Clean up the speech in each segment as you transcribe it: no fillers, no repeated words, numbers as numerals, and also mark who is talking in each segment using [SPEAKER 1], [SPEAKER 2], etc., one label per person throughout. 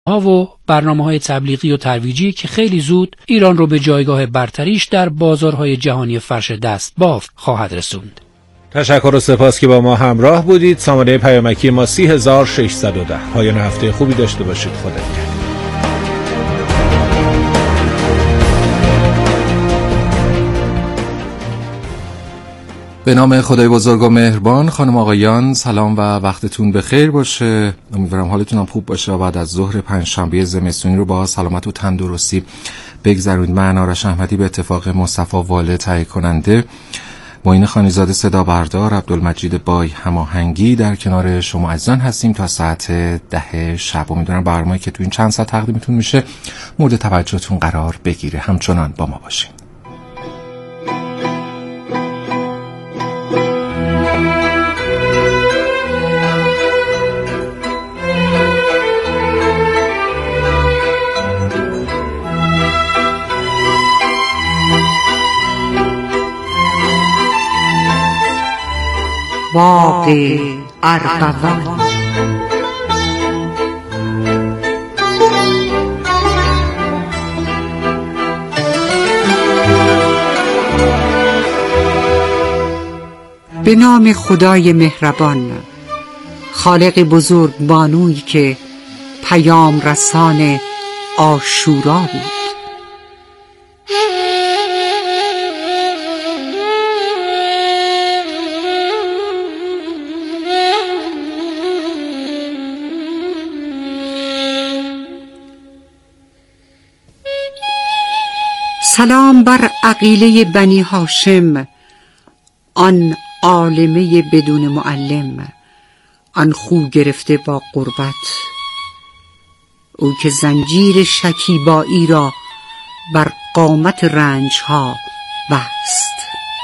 [SPEAKER 1] ها و برنامه‌های تبلیغی و ترویجی که خیلی زود ایران رو به جایگاه برتریش در بازارهای جهانی فرش دست بافت خواهد رسوند.
[SPEAKER 2] تشکر و سپاس که با ما همراه بودید. سامانه پیامکی ما 30610. پایان هفته خوبی داشته باشید. خدا نگهدار.
[SPEAKER 3] به نام خدای بزرگ و مهربان. خانم آقایان سلام و وقتتون بخیر باشه. امیدوارم حالتون هم خوب باشه و بعد از ظهر پنجشنبه زمستونی رو با سلامت و تندرستی بگذرونید. من آرش احمدی به اتفاق مصطفی واله تهیه کننده، معین خانیزاده صدا بردار، عبدالمجید بای هماهنگی در کنار شما عزیزان هستیم تا ساعت 10 شب. امیدوارم برنامه‌ای که تو این چند ساعت تقدیمتون میشه مورد توجهتون قرار بگیره. همچنان با ما باشین.
[SPEAKER 4] باغ ارغوان. به نام خدای مهربان، خالق بزرگ بانویی که پیام رسان عاشورا بود. سلام بر عقیله بنی هاشم، آن عالمه بدون معلم، آن خو گرفته با غربت، او که زنجیر شکیبایی را بر قامت رنجها بست.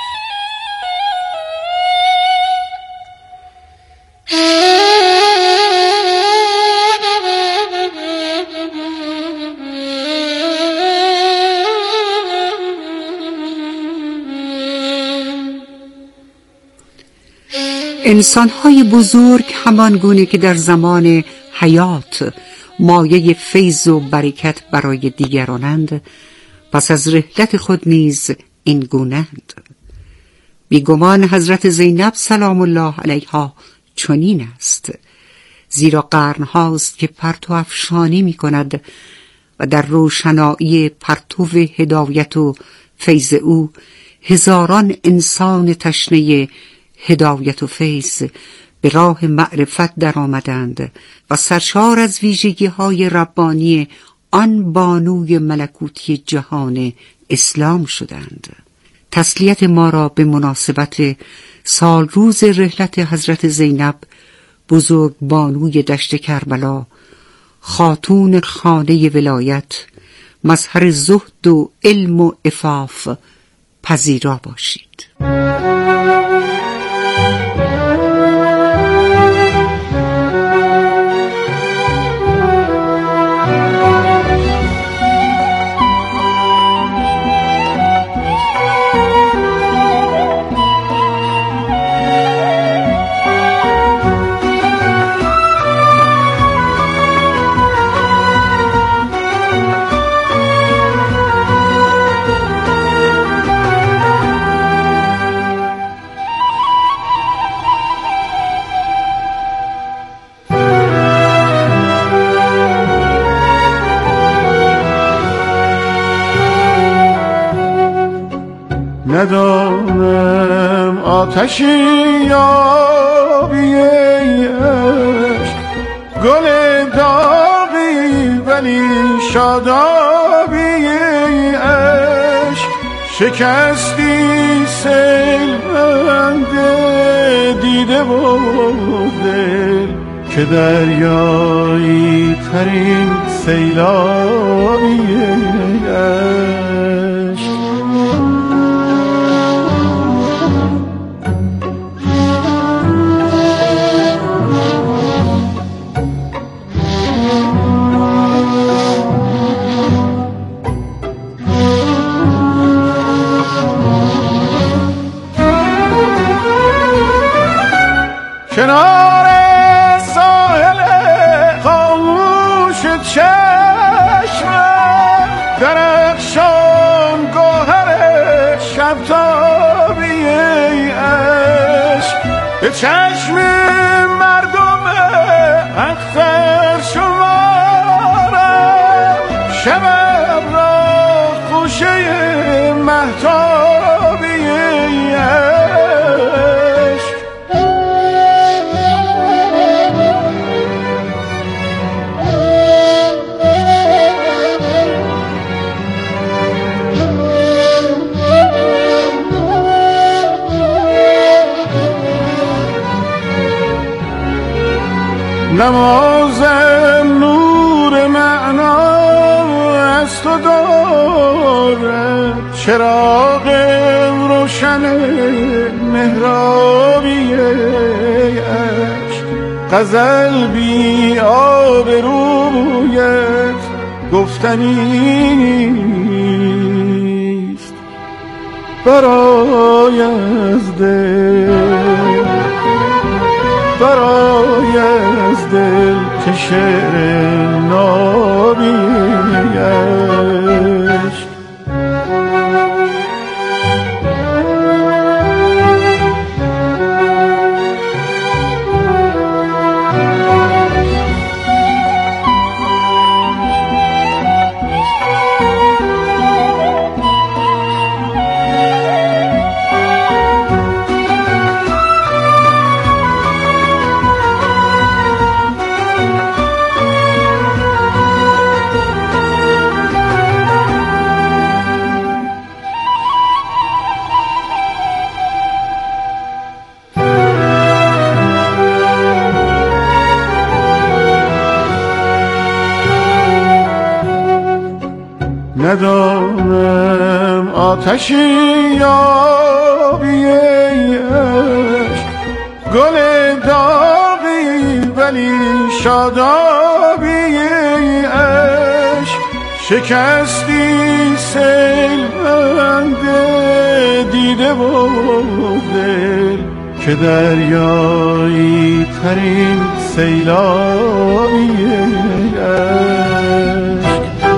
[SPEAKER 4] انسان‌های بزرگ همان گونه که در زمان حیات مایه فیض و برکت برای دیگرانند، پس از رحلت خود نیز این گونه‌اند. بیگمان حضرت زینب سلام الله علیها چنین است، زیرا قرن‌هاست که پرتو افشانی می‌کند و در روشنایی پرتو هدایت و فیض او هزاران انسان تشنه هدایت و فیض به راه معرفت در آمدند و سرشار از ویژگی‌های ربانی آن بانوی ملکوتی جهان اسلام شدند. تسلیت ما را به مناسبت سال روز رحلت حضرت زینب، بزرگ بانوی دشت کربلا، خاتون خانه ولایت، مظهر زهد و علم و عفاف پذیرا باشید.
[SPEAKER 5] ندانم آتشی یا بیش، گل داغی ولی شادابی عشق، شکستی سیل بند دیده و دل که دریایی ترین سیلابی عشق. کنار ساحل خاموش چه چشمم درخشان گوهر شب تابی عشق به چشم مردم اختر شمارم شبم را خوشه مهتابی عشق نمازم نور معنا از تو دارد چراغ روشن مهرابی عشق غزل بی آبرویت گفتنیست برای از دل برای از دل که شعر نابی عشق ندانم آتشی یابی عشق گل داغی ولی شادابی عشق شکستی سیل بند دیده و دل که دریایی ترین سیلابی عشق.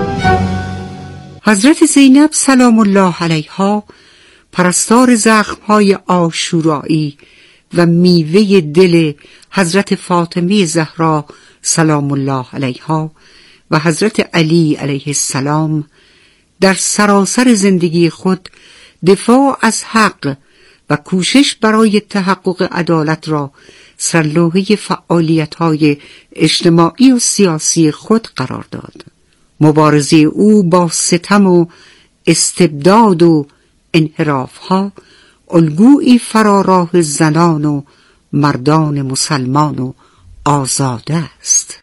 [SPEAKER 4] حضرت زینب سلام الله علیها پرستار زخم‌های عاشورایی و میوه دل حضرت فاطمه زهرا سلام الله علیها و حضرت علی علیه السلام در سراسر زندگی خود دفاع از حق و کوشش برای تحقق عدالت را سرلوحه فعالیت‌های اجتماعی و سیاسی خود قرار داد. مبارزه او با ستم و استبداد و انحراف‌ها الگویی فراراه زنان و مردان مسلمان و آزاده است.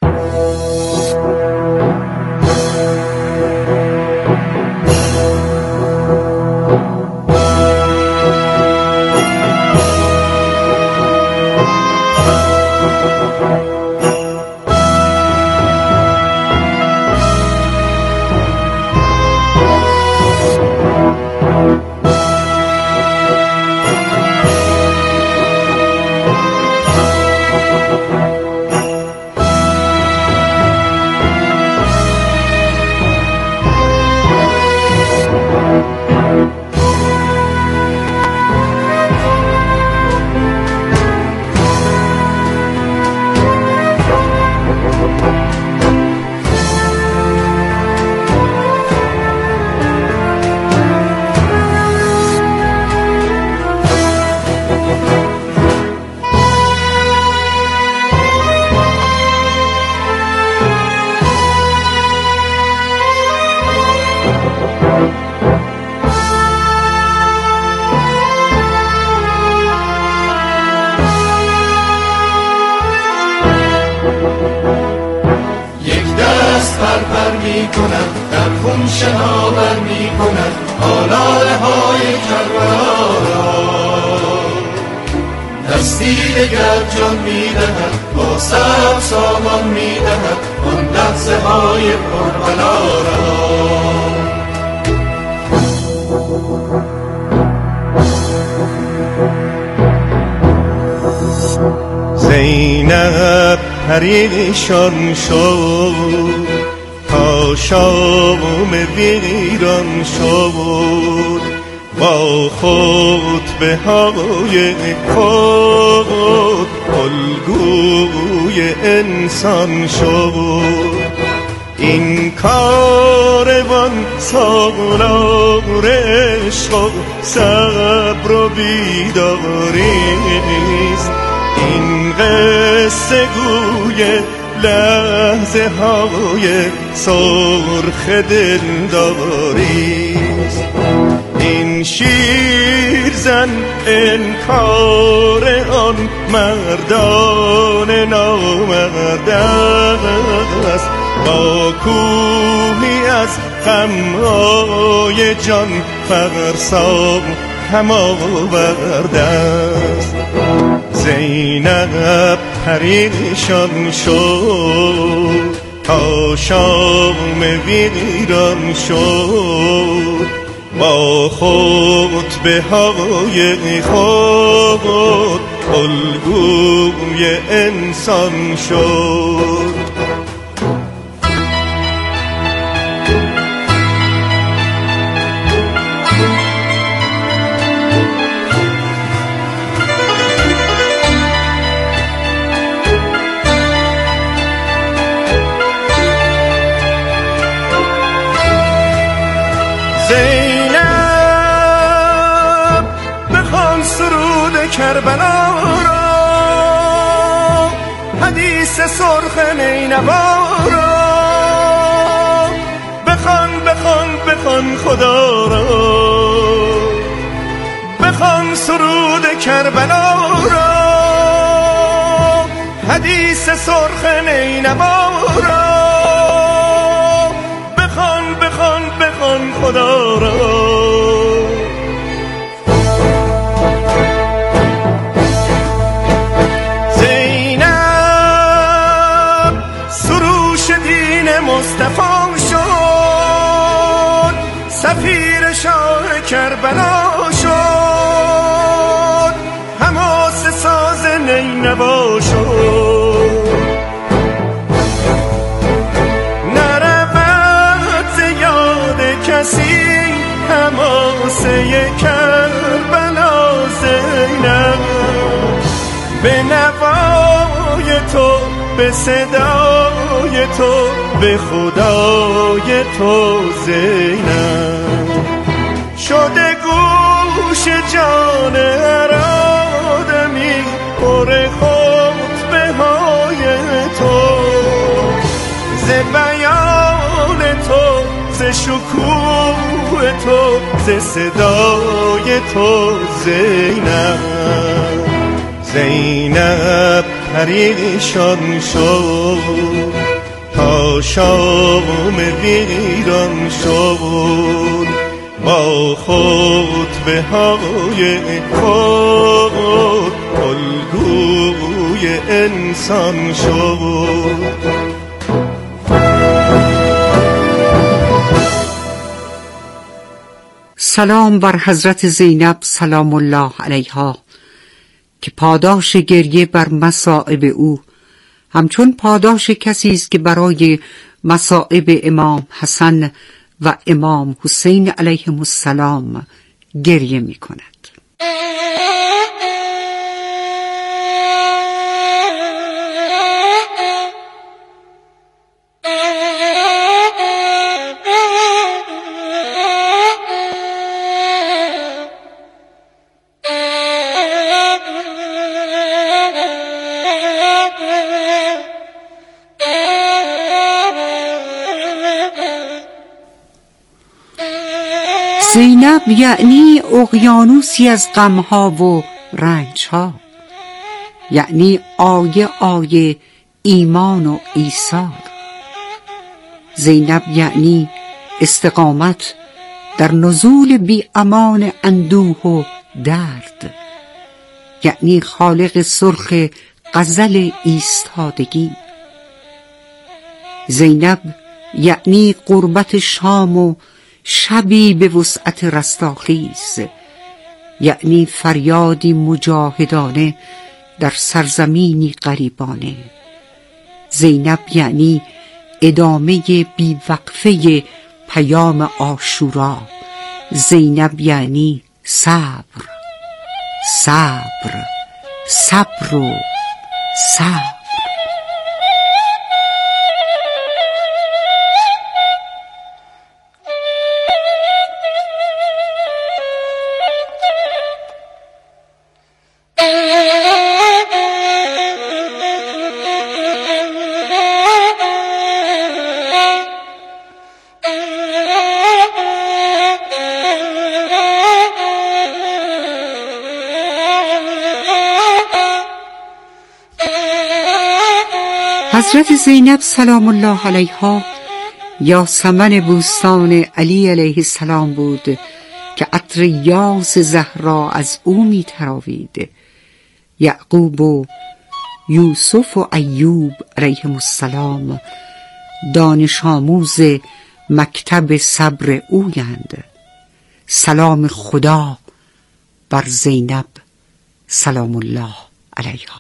[SPEAKER 6] در خون شناور می کند آلاله های کربلا را دستی دگر جان می دهد با سب سامان می دهد آن لحظه های کربلا را.
[SPEAKER 5] زینب پریشان شد
[SPEAKER 6] شام ویران شد، با خطبه های خود الگوی انسان شد. این کاروان سالار عشق و صبر و بیداریست، این قصه گوی لحظه های سرخ دلداریست. این شیرزن انکار آن مردان نامرد است، با کوهی از غمهای جان فرسا هم آورده است. زینب پریشان شد تا شام ویران شد، با خطبه های خود الگوی انسان شد.
[SPEAKER 5] کربلا را حدیث سرخ نینوا را بخوان بخوان بخوان خدا را، بخوان سرود کربلا را حدیث سرخ نینوا را، بخوان بخوان بخوان خدا را. مصطفی شد، سفیر شاه کربلا شد، حماس ساز نینوا شد. نرود ز یاد کسی حماسه کربلا زینب، به نوای تو به صدای تو به خدای تو زینب، شده گوش جان هر آدمی پر خطبه های تو، ز بیان تو ز شکوه تو ز صدای تو زینب. زینب پریشان شد تا شام ویران شد، با خطبه های خود الگوی انسان شد.
[SPEAKER 4] سلام بر حضرت زینب سلام الله علیها، که پاداش گریه بر مصائب او همچون پاداش کسی است که برای مصائب امام حسن و امام حسین علیهم السلام گریه می کند. زینب یعنی اقیانوسی از غمها و رنجها، یعنی آیه آیه ایمان و ایثار. زینب یعنی استقامت در نزول بی امان اندوه و درد، یعنی خالق سرخ غزل ایستادگی. زینب یعنی قربت شام و شبی به وسعت رستاخیز، یعنی فریادی مجاهدانه در سرزمینی غریبانه. زینب یعنی ادامه بیوقفه پیام عاشورا. زینب یعنی صبر، صبر، صبر و صبر. حضرت زینب سلام الله علیها یاسمن بوستان علی علیه السلام بود که عطر یاس زهرا از او می تراوید. یعقوب و یوسف و ایوب علیهم السلام دانش آموز مکتب صبر اویند. سلام خدا بر زینب سلام الله علیها.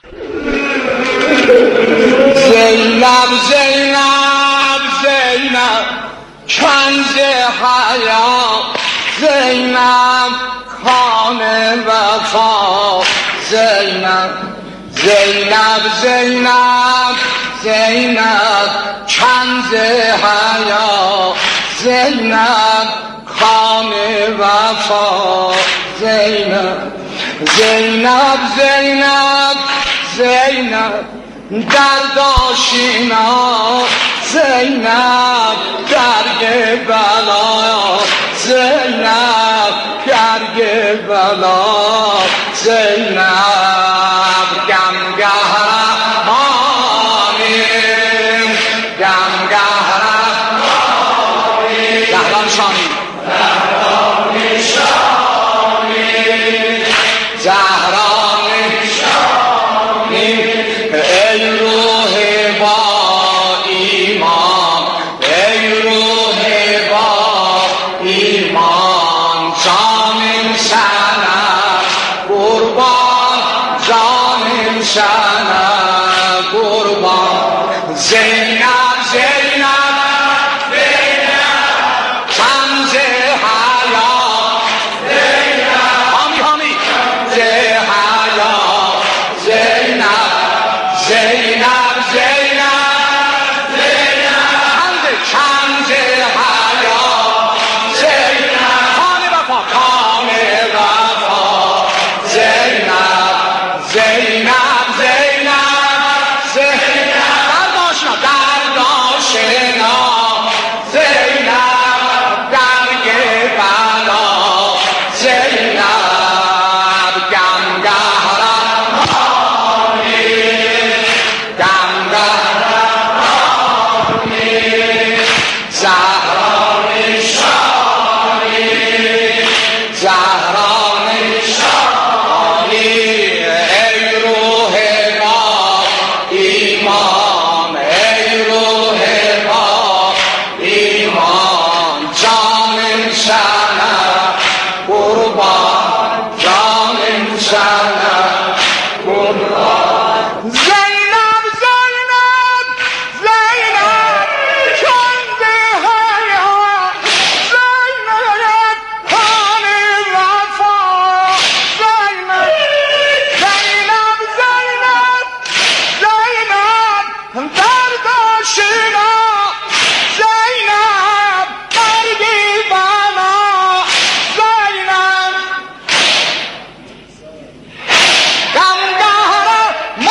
[SPEAKER 5] زینب زینب زینب کنز حیا، زینب کان وفا، زینب زینب زینب زینب کنز حیا، زینب کان وفا، زینب زینب زینب زینب درد آشینا، زینب درگ بلا، زینب درگ بلا، زینب گمگهرمانی، گمگهرمانی، زهران شانی، زهران شانی، زهران شانی. ای روح با ایمان، ای روح با ایمان، جانم شنم قربان، جانم شنم قربان. زینب زینب زینب کنز حیا، زینب حامی حامی ز حیا، زینب زینب زینب زینب کنز حیا، زینب کان وفا، کان وفا، زینب زینب زینب زینب درد آشنا، درد آشنا، زینب درگ بلا، زینب گمگهرمانی، زهران شانی، زهران شانی. ای روح با ایمان، ای روح با ایمان، جانم شنم قربان، جانم شنم قربان. زینب زینب زینب کنز حیا، زینب کان وفا، زینب زینب زینب زینب درد آشنا، زینب درگ بلا، زینب گمگهرمانی،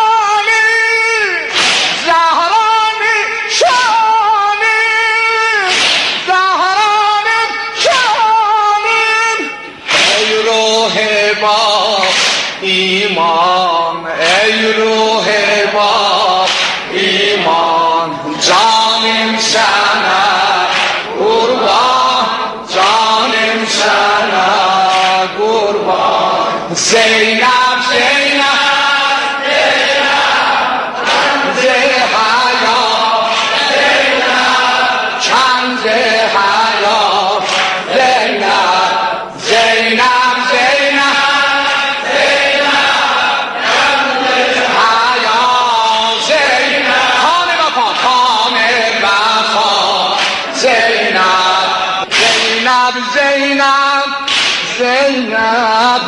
[SPEAKER 5] زهران شانی، زهران شانی. ای روح با ایمان، ای روح با ایمان، جانم شنم قربان، جانم شنم قربان. زینب زینب زینب کنز حیا، زینب کنز حیا، زینب زینب زینب زینب کنز حیا، زینب کان وفا، کان
[SPEAKER 6] زینب زینب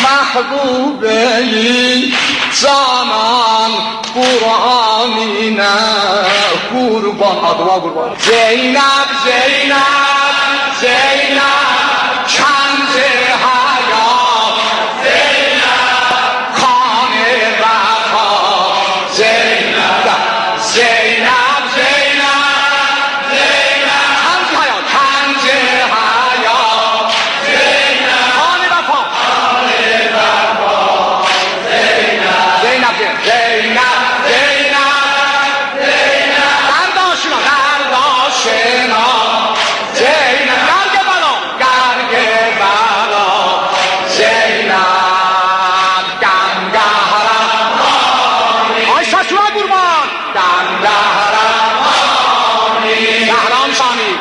[SPEAKER 6] محبوبی جانان قرآنی نه قربان آدما قربان زینب زینب زینب کنز حیات زینب خان وفا زینب زینب زینب زینب کنز حیات کنز حیات زینب خان وفا زینب زینب زینب درداشنا درداشنا زینب گرگ بلا زینب گنگهرم آی ششوه قربان گنگهرم زهران شانی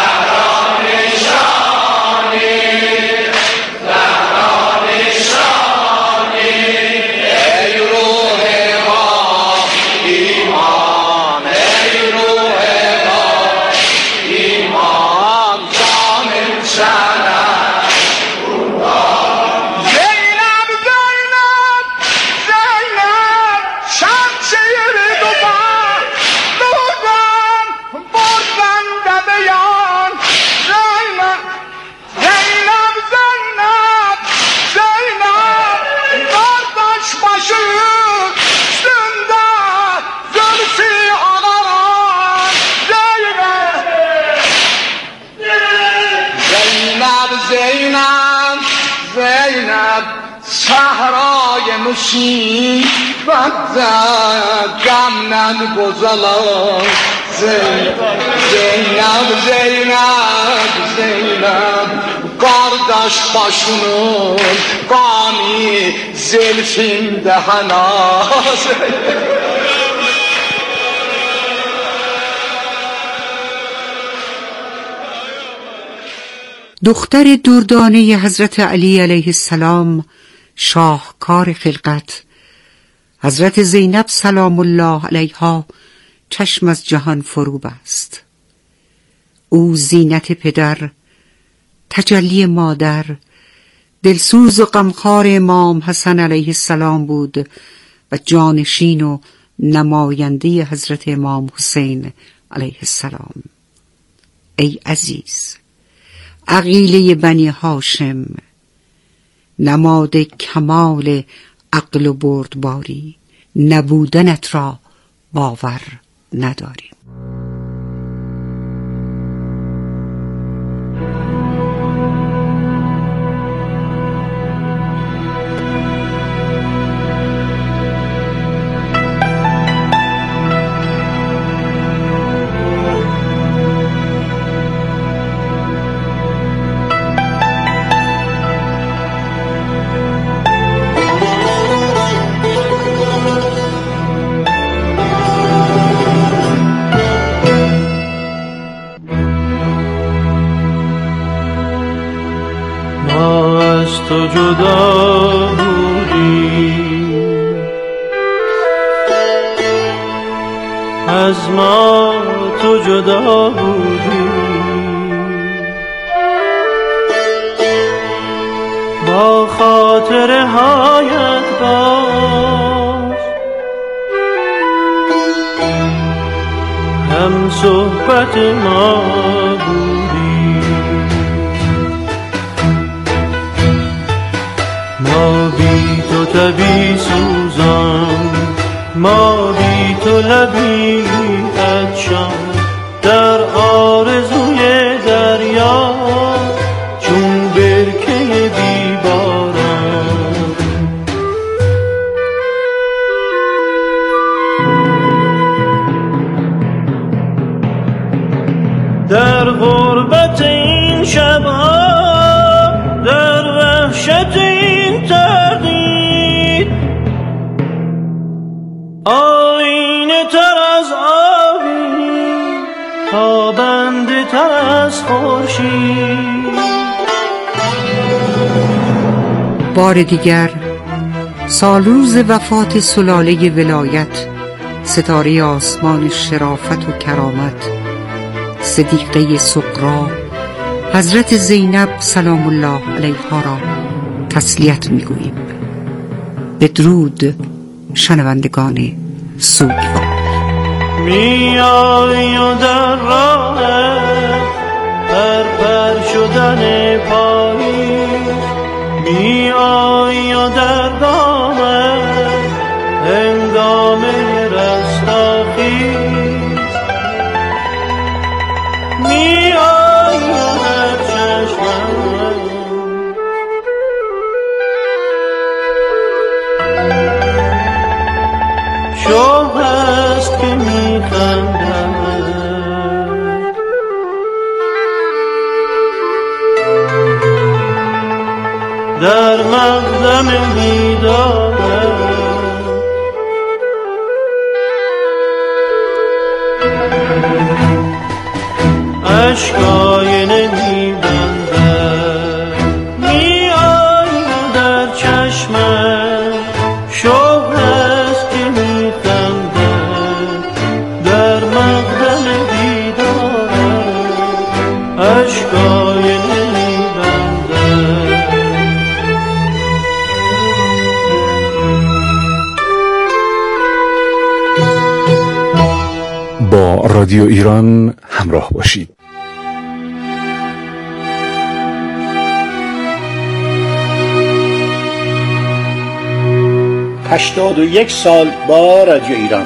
[SPEAKER 6] ای روح ما ایمان ای روح ما ایمان جان شنم زینب زینب زینب شمشیر دوبار دوزن بردن دبیان زینب زینب زینب زینب بردش باشور زنده زلفی آقاران زینب زینب زینب صحرای مصیبت زد غم نگذلان زینب زینب زینب زینب قارداش باشونون قانی زلفین دهنا
[SPEAKER 4] دختر دردانه حضرت علی علیه السلام، شاهکار خلقت، حضرت زینب سلام الله علیها چشم از جهان فرو بست. او زینت پدر، تجلی مادر، دلسوز و غمخوار امام حسن علیه السلام بود و جانشین و نماینده حضرت امام حسین علیه السلام. ای عزیز، عقیله بنی هاشم، نماد کمال عقل و بردباری، نبودنت را باور نداریم.
[SPEAKER 5] تو جدا بودی از ما، تو جدا بودی با خاطره هایت باز هم صحبت ما بودی. ما بی تو طبیع سوزان، ما بی تو لبی عطشان، در آرزوی دریا چون برکه بی باران. در غربت این شبها، در وحشت این تردید، آینه تر از آبی، تابنده تر از خورشید.
[SPEAKER 4] بار دیگر سالروز وفات سلاله ولایت، ستاره آسمان شرافت و کرامت، صدیقه صغرا حضرت زینب سلام الله علیها را تسلیت می‌گوییم. بدرود شنوندگان سوگوار.
[SPEAKER 6] میای و در راه پر شدن پاییز، میای و در دام هنگام رستاخیز، میای و در چشمم شوق است که میخندم، در مقدم دیدارم اشکای نمیبندم، میای و در چشمم شوق است که میخندم، در مقدم دیدارم اشکای نمیبندم.
[SPEAKER 2] با رادیو ایران همراه باشید.
[SPEAKER 7] هشتاد و یک سال با رادیو ایران.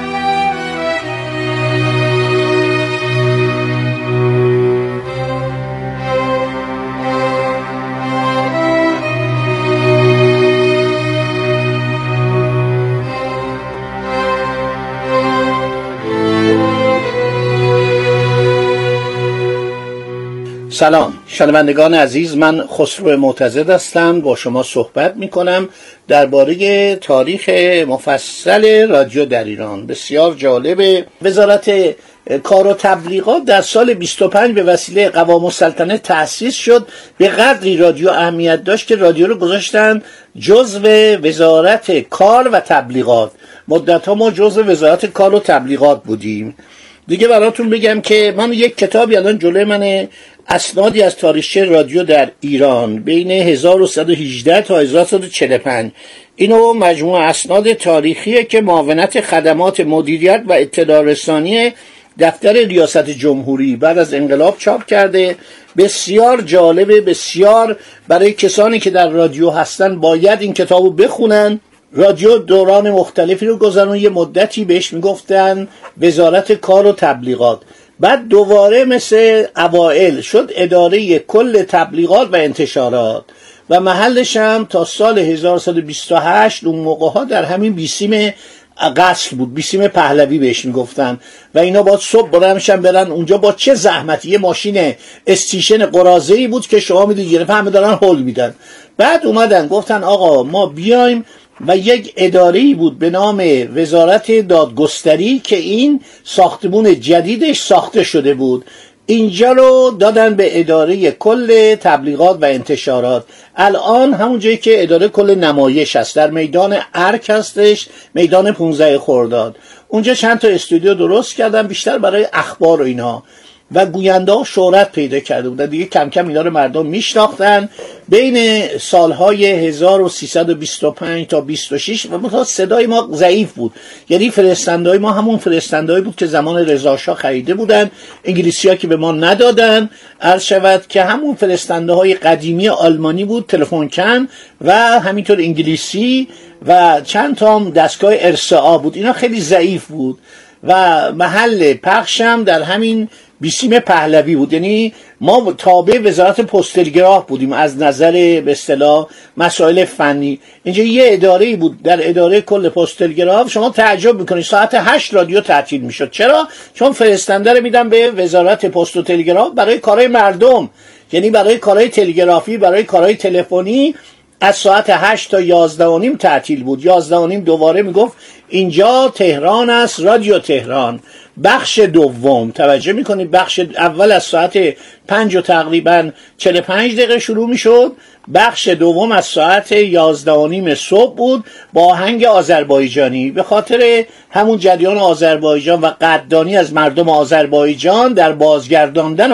[SPEAKER 7] سلام شنوندگان عزیز، من خسرو معتضد هستم، با شما صحبت می کنم درباره تاریخ مفصل رادیو در ایران. بسیار جالب. وزارت کار و تبلیغات در سال 25 به وسیله قوام السلطنه تأسیس شد. به قدری رادیو اهمیت داشت که رادیو رو گذاشتن جزو وزارت کار و تبلیغات. مدت‌ها ما جزو وزارت کار و تبلیغات بودیم. دیگه براتون بگم که من یک کتابی الان جلوی منه، اسنادی از تاریخچه رادیو در ایران بین 1118 تا 1145. اینو مجموعه اسناد تاریخیه که معاونت خدمات مدیریت و اطلاع رسانی دفتر ریاست جمهوری بعد از انقلاب چاپ کرده. بسیار جالبه، بسیار برای کسانی که در رادیو هستن باید این کتابو بخونن. رادیو دوران مختلفی رو گذرون، یه مدتی بهش میگفتن وزارت کار و تبلیغات، بعد دوباره مثل اوائل شد اداره کل تبلیغات و انتشارات و محلش هم تا سال 1128 اون موقع ها در همین بیسیم قصر بود، بیسیم پهلوی بهش میگفتن و اینا باید صبح بلندشن برن اونجا با چه زحمتی. یه ماشین استیشن قراضه‌ای بود که شما میدونید یه همه دارن هول میدن. بعد اومدن گفتن آقا ما بیایم و یک اداره‌ای بود به نام وزارت دادگستری که این ساختمون جدیدش ساخته شده بود، اینجا رو دادن به اداره کل تبلیغات و انتشارات. الان همون جایی که اداره کل نمایش هست در میدان ارک هستش، میدان 15 خرداد، اونجا چند تا استودیو درست کردن بیشتر برای اخبار و اینا و گوینده ها شهرت پیدا کرده بودن دیگه، کم کم اینا رو مردم میشناختن. بین سالهای 1325 تا 26 و صدای ما ضعیف بود، یعنی فرستنده‌های ما همون فرستنده‌ای بود که زمان رضا شاه خریده بودن، انگلیسی‌ها که به ما ندادن. عرض شود که همون فرستنده‌های قدیمی آلمانی بود، تلفن کن و همینطور انگلیسی و چند تا دستگاه RCA بود. اینا خیلی ضعیف بود و محل پخشم در همین بیسیم پهلوی بود، یعنی ما تابع وزارت پست تلگراف بودیم از نظر به اصطلاح مسائل فنی. اینجا یه اداره‌ای بود در اداره کل پست تلگراف. شما تعجب میکنید ساعت 8 رادیو تعطیل میشد. چرا؟ چون فرستنده رو میدن به وزارت پست و تلگراف برای کارهای مردم، یعنی برای کارهای تلگرافی، برای کارهای تلفنی. از ساعت 8 تا 11:30 تعطیل بود. 11:30 دوباره میگفت اینجا تهران است، رادیو تهران بخش دوم. توجه میکنید بخش اول از ساعت 5 و تقریبا 45 دقیقه شروع میشد، بخش دوم از ساعت 11:30 صبح بود با آهنگ آذربایجانی، به خاطر همون جریان آذربایجان و قدردانی از مردم آذربایجان در بازگرداندن